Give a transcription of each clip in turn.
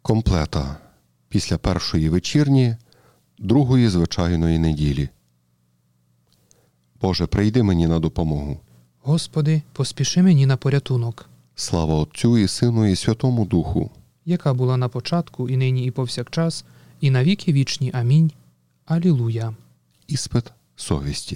Комплета. Після першої вечірні, другої звичайної неділі. Боже, прийди мені на допомогу. Господи, поспіши мені на порятунок. Слава Отцю і Сину і Святому Духу. Яка була на початку, і нині, і повсякчас, і на віки вічні. Амінь. Алілуя. Іспит совісті.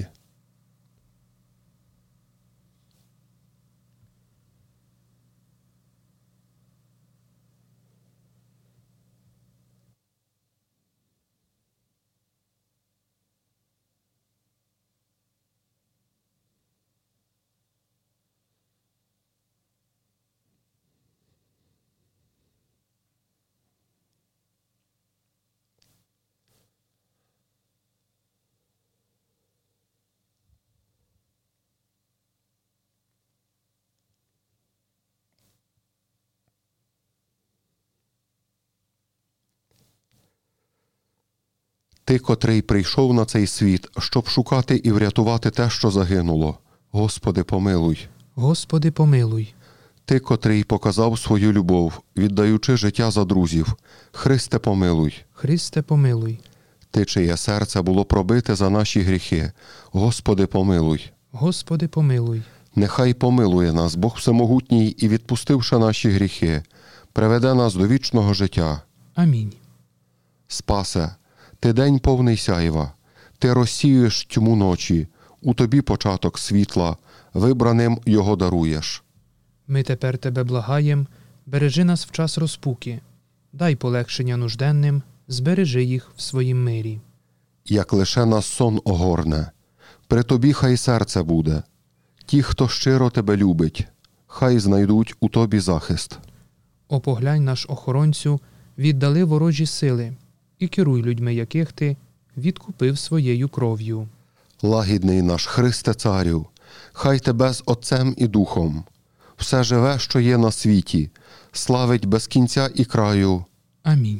Ти, котрий прийшов на цей світ, щоб шукати і врятувати те, що загинуло. Господи, помилуй. Господи, помилуй. Ти, котрий показав свою любов, віддаючи життя за друзів. Христе, помилуй. Христе, помилуй. Ти, чиє серце було пробите за наші гріхи. Господи, помилуй. Господи, помилуй. Нехай помилує нас Бог Всемогутній і, відпустивши наші гріхи, приведе нас до вічного життя. Амінь. Спасе, Ти день повний сяйва, Ти розсіюєш тьму ночі, у Тобі початок світла, вибраним його даруєш. Ми тепер Тебе благаєм, бережи нас в час розпуки, дай полегшення нужденним, збережи їх в своїм мирі. Як лише нас сон огорне, при Тобі хай серце буде. Ті, хто щиро Тебе любить, хай знайдуть у Тобі захист. О, поглянь наш охоронцю, віддали ворожі сили, і керуй людьми, яких Ти відкупив своєю кров'ю. Лагідний наш Христе Царю, хай Тебе з Отцем і Духом, все живе, що є на світі, славить без кінця і краю. Амінь.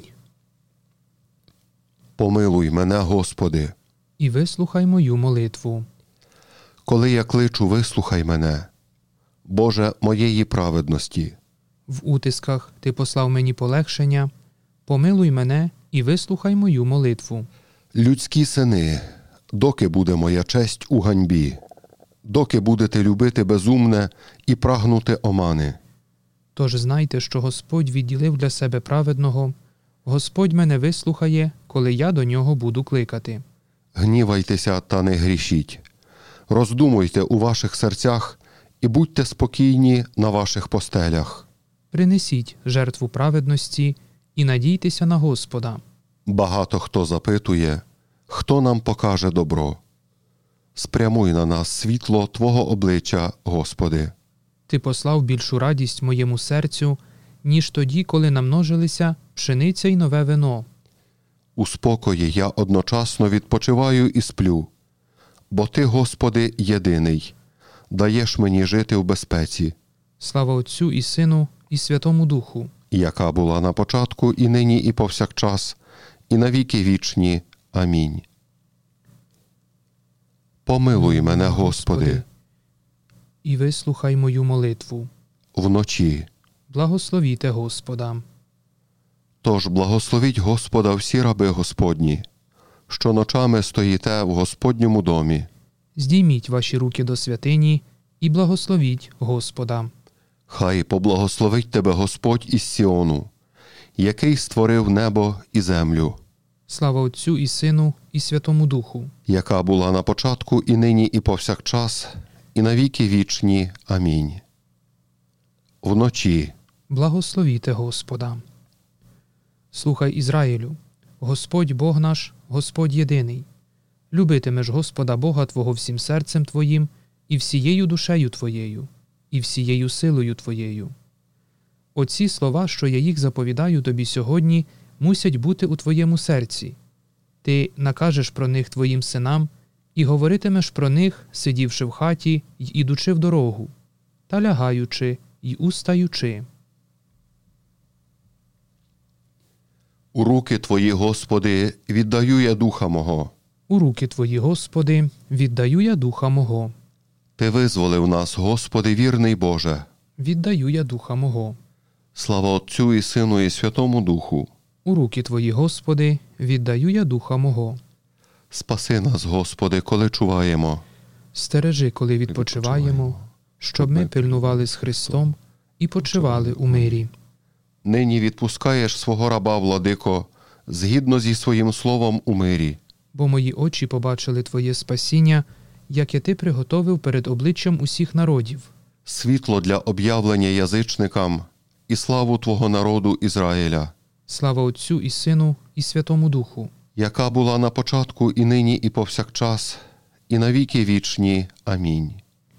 Помилуй мене, Господи. І вислухай мою молитву. Коли я кличу, вислухай мене, Боже моєї праведності. В утисках Ти послав мені полегшення, помилуй мене і вислухай мою молитву. Людські сини, доки буде моя честь у ганьбі, доки будете любити безумне і прагнути омани. Тож знайте, що Господь відділив для себе праведного, Господь мене вислухає, коли я до нього буду кликати. Гнівайтеся та не грішіть. Роздумуйте у ваших серцях і будьте спокійні на ваших постелях. Принесіть жертву праведності і надійтеся на Господа. Багато хто запитує, хто нам покаже добро. Спрямуй на нас світло Твого обличчя, Господи. Ти послав більшу радість моєму серцю, ніж тоді, коли намножилися пшениця й нове вино. У спокої я одночасно відпочиваю і сплю, бо Ти, Господи, єдиний, даєш мені жити в безпеці. Слава Отцю і Сину і Святому Духу. Яка була на початку, і нині, і повсякчас, і на віки вічні. Амінь. Помилуй мене, Господи. І вислухай мою молитву. Вночі. Благословіте Господа. Тож благословіть Господа всі раби Господні, що ночами стоїте в Господньому домі. Здійміть ваші руки до святині і благословіть Господа. Хай поблагословить тебе Господь із Сіону, який створив небо і землю. Слава Отцю і Сину і Святому Духу. Яка була на початку, і нині, і повсякчас, і на віки вічні. Амінь. Вночі. Благословіте Господа. Слухай, Ізраїлю, Господь Бог наш, Господь єдиний. Любитимеш Господа Бога твого всім серцем твоїм, і всією душею твоєю, і всією силою твоєю. Оці слова, що я їх заповідаю тобі сьогодні, мусять бути у твоєму серці. Ти накажеш про них твоїм синам і говоритимеш про них, сидівши в хаті й ідучи в дорогу, та лягаючи й устаючи. У руки Твої, Господи, віддаю я духа мого. У руки Твої, Господи, віддаю я духа мого. Ти визволив нас, Господи, вірний Боже. Віддаю я духа мого. Слава Отцю і Сину і Святому Духу. У руки Твої, Господи, віддаю я духа мого. Спаси нас, Господи, коли чуваємо. Стережи, коли відпочиваємо, щоб ми пильнували з Христом і почивали у мирі. Нині відпускаєш свого раба, владико, згідно зі своїм словом у мирі. Бо мої очі побачили Твоє спасіння, яке Ти приготовив перед обличчям усіх народів. Світло для об'явлення язичникам і славу Твого народу Ізраїля, Слава Отцю і Сину і Святому Духу. яка була на початку і нині і повсякчас, і на віки вічні. Амінь.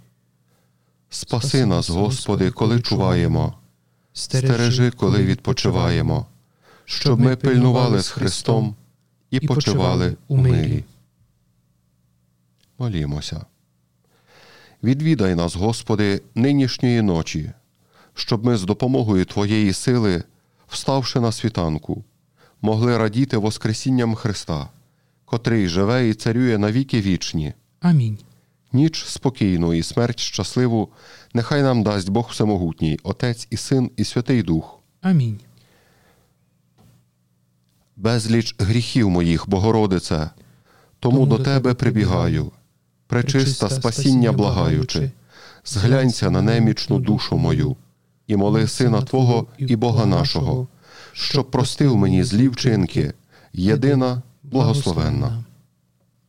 Спаси нас, Господи, коли чуваємо. Стережи, коли відпочиваємо, щоб ми пильнували з Христом і почивали у мирі. Молімося. Відвідай нас, Господи, нинішньої ночі, щоб ми з допомогою Твоєї сили, вставши на світанку, могли радіти воскресінням Христа, котрий живе і царює на віки вічні. Амінь. Ніч спокійну і смерть щасливу нехай нам дасть Бог Всемогутній, Отець і Син і Святий Дух. Амінь. Безліч гріхів моїх, Богородице, тому до Тебе прибігаю, пречиста спасіння благаючи, зглянься на немічну душу мою, і моли Сина Твого і Бога нашого, щоб простив мені злі вчинки, єдина благословенна.